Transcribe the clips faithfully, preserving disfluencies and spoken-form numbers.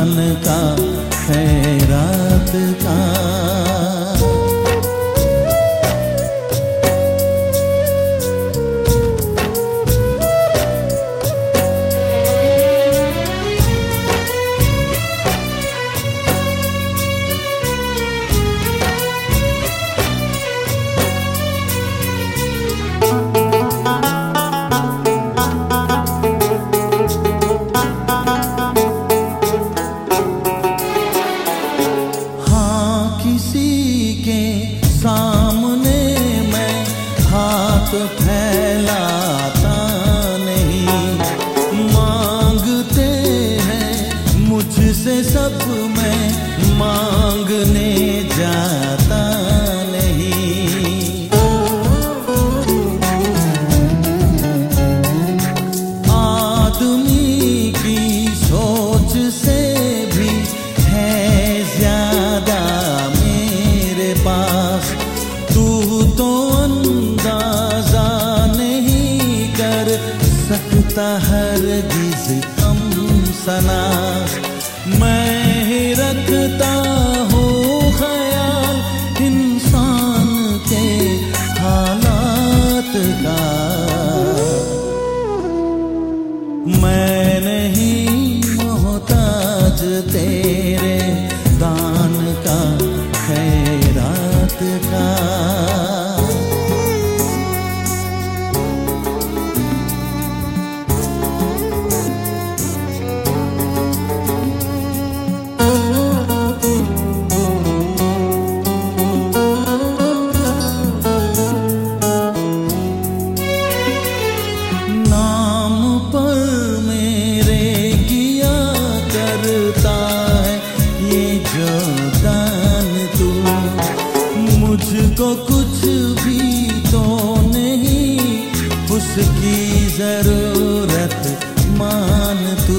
दान का खैरात का। सामने मैं हाथ फैलाता नहीं, मांगते हैं मुझसे सब, मैं मांगने जाता नहीं। आदमी की सोच से भी है ज्यादा मेरे पास, तू तो अंदाजा नहीं कर सकता हरगिज़ हम सना। मैं ही रखता हूँ ख्याल इंसान के हालात का। मैं नहीं मोहताज तेरे दान का खैरात का। नाम पर मेरे किया करता है ये जो दान तू, मुझको कुछ भी तो नहीं उसकी जरूरत मान तू।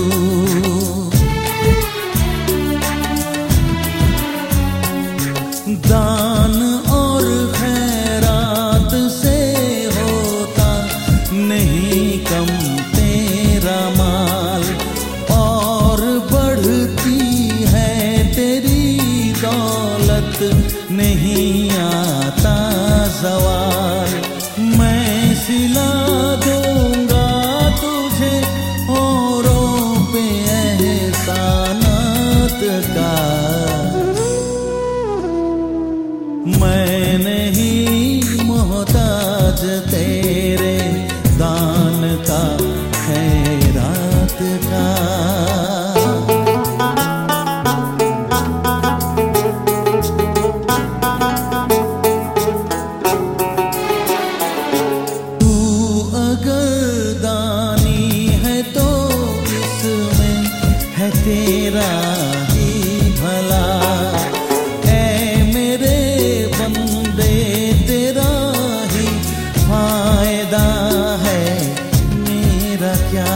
दान और खैरात से होता नहीं कम तेरा माल, और बढ़ती है तेरी दौलत नहीं आता सवाल। मैं सिला दूंगा तुझे औरों पे एहसानात का। मैं नहीं मोहताज तेरे दान का खैरात का। तेरा ही भला ऐ मेरे बंदे, तेरा ही फायदा है मेरा क्या।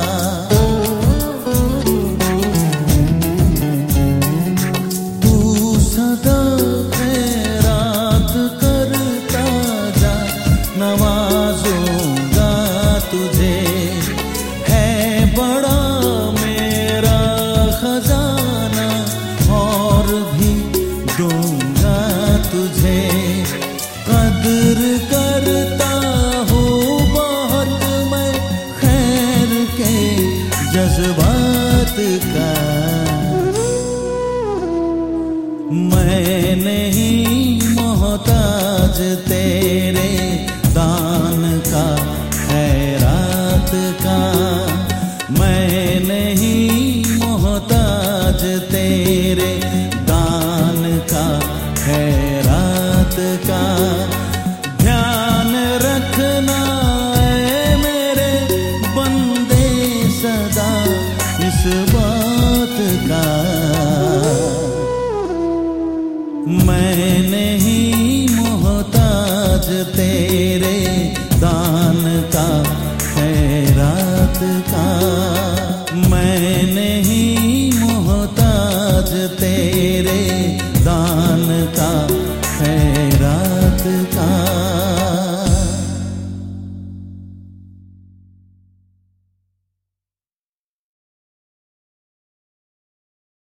तू सदा खैरात करता जा, नवाजूंगा तुझे, है बड़ा खजाना और भी दूंगा तुझे। कदर करता हूँ बहुत मैं खैर के जज्बात का। मैं नहीं मोहताज तेरे दान का खैरात का। मैं नहीं मोहताज तेरे दान का खैरात का। ध्यान रखना है मेरे बंदे सदा इस बात का। मैं नहीं मोहताज तेरे दान का खैरात का। मैं नहीं मोहताज तेरे